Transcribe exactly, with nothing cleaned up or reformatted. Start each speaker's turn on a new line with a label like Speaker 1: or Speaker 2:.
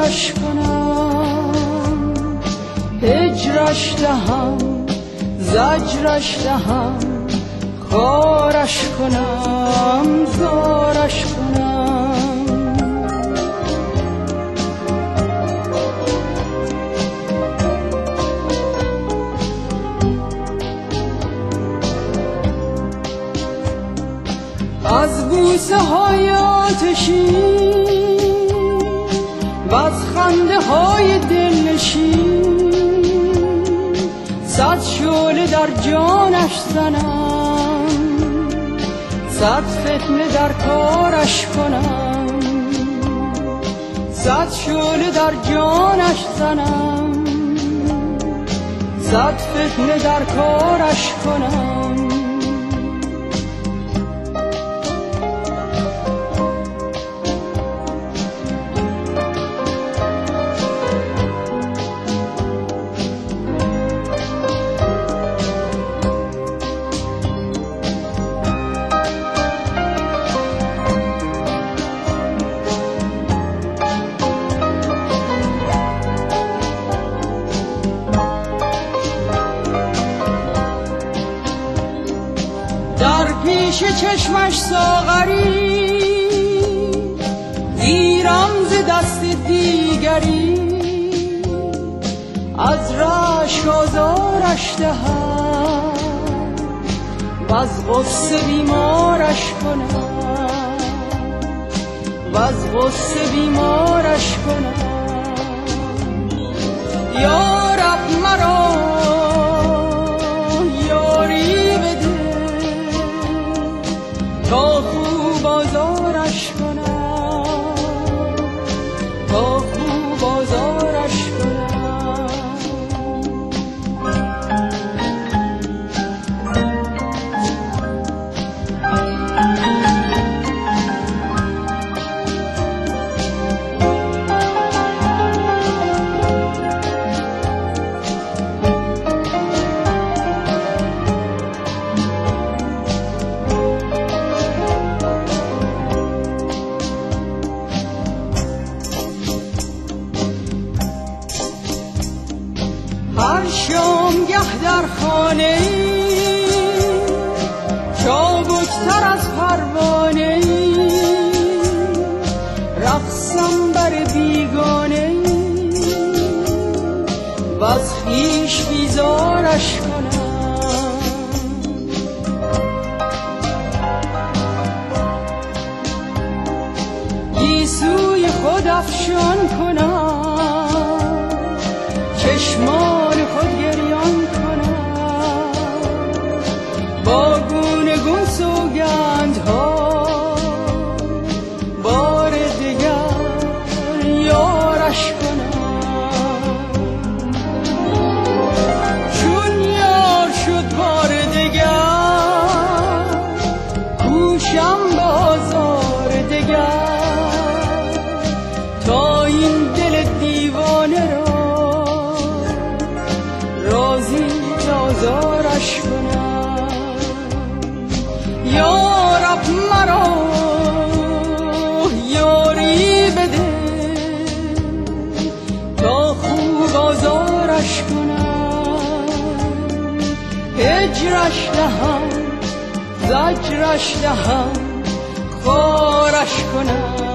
Speaker 1: زارش کنم، هجرش دهم، زجرش دهم، خارش کنم، زارش کنم. از بوسه های آتشین و از خنده های دلنشین، صد شعله در جانش زنم، صد فتنه در کارش کنم، صد شعله در جانش زنم، صد فتنه در کارش کنم. در پیش چشمش ساغری، گیرم ز دست دیگری، از رشک آزارش دهم وز غصه بیمارش کنم، وز غصه بیمارش کنم. یا رب مرا یاری بده تا خوب آزارش کنم، تا خوب آزارش کنم. هر شامگه در خانه چابکتر از پروانه، رقصم بر بیگانه وز خویش بیزارش کنم. گیسوی خود افشان کنم، چشمان خود گریان کنم، با گونه گون سوگندها بار دگر یارش کنم. چون یار شد بار دگر، کوشم بازار دگر، تا این دل دیوانه را رازی آزارش کنم. یا رب مرا یاری بده تا خوب آزارش کنم، هجرش دهم، زجرش دهم، خارش کنم.